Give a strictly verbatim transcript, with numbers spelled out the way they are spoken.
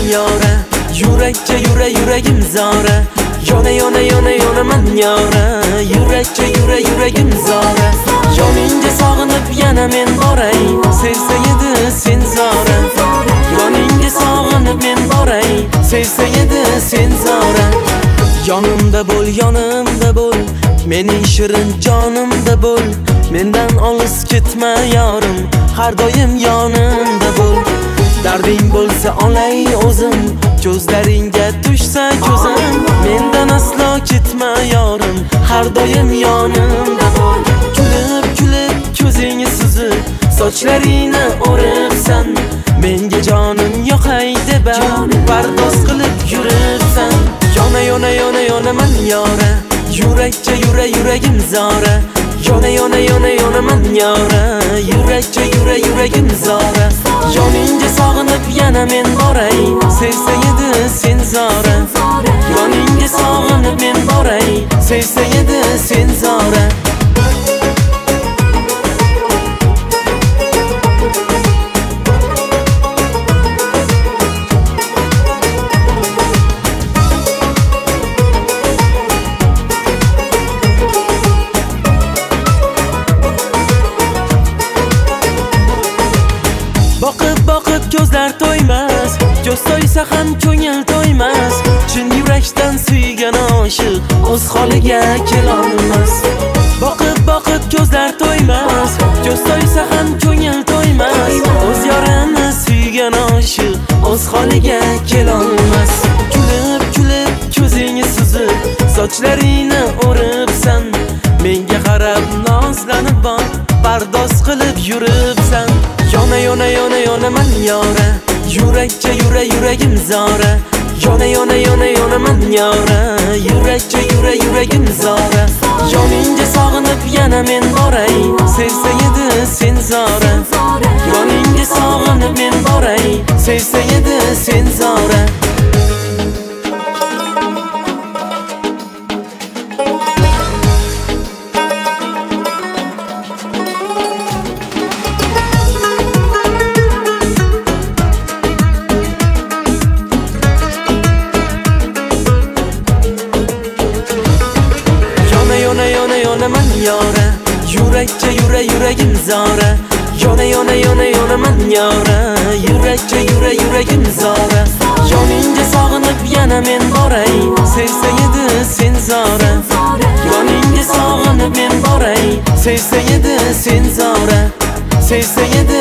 yora. Yurakcha yura yuragim zora. Yona yona yona yonaman yora. Yurakcha yura yuragim zora. Yoningga sog'inib yana men boray. Sevsa edi sen zora. Yoningga sog'inib men boray. Sevsa edi sen zora. Yonimda bo'l, yonimda bo'l. Mening shirin jonimda bo'l. Mendan olis ketma yorim. Har doim yonimda bo'l. Darding bo'lsa olay o'zim. Ko'zlaringga tushsa ko'zim. Mendan aslo ketma yorim. Har doim yonimda bo'l. Kulib kulib ko'zingni suzib, sochlaringni o'ribsan. Menga jonim yo'qay deb pardoz qilib yuribsan. Yona yona yona yonaman yora. Yurakcha yura yuragim zora. Yona yona yona yonaman yora. Yurakcha yura yuragim zora. Yoningga sog'inib yana men boray. Sevsa edi sen zora. Yoningga sog'inib men boray. Sevsa edi sen zora. Boqib boqib ko'zlar to'ymas, ko'z to'ysa ham ko'ngil to'ymas. Chin yurakdan suygan oshiq o'z holiga kelolmas. Boqib boqib ko'zlar to'ymas, ko'z to'ysa ham ko'ngil to'ymas. O'z yorini suygan oshiq o'z holiga kelolmas. Kulib kulib ko'zingni suzib, sochlaringni o'ribsan. Menga qarab nozlanib bor, pardoz qilib yuribsan. Yona yona yona yonaman yora. Yurakcha yura yuragim zora. Yona yona yona yonaman yora. Yurakcha yura yuragim zora. Yoningga sog'inib yana men boray. Sevsa edi sen zora. Yoningga sog'inib men boray. Sevsa edi sen zora. Yona yona yonaman yora. Yurakcha yura yuragim zora. Yona yona yona yonaman yora. Yurakcha yura yuragim zora. Yoningga sog'inib yana men boray. Sevsa edi sen zora. Yoningga sog'inib men boray. Sevsa edi sen zora. Sevsa edi